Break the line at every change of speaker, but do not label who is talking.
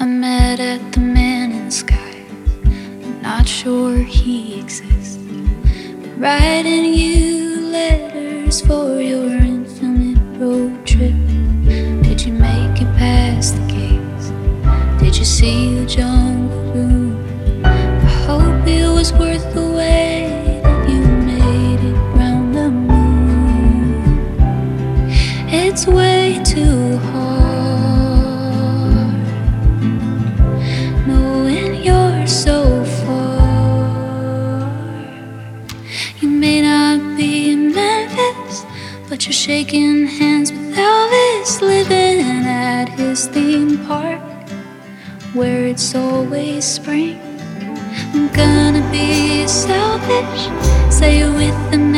I met at the man in the sky. I'm not sure he exists. Writing you letters for your infinite road trip. Did you make it past the gates? Did you see the jungle room? I hope it was worth the wait that you made it round the moon. It's way too hard knowing you're so far. You may not be in Memphis, but you're shaking hands with Elvis, living at his theme park where it's always spring. I'm gonna be selfish, say it with the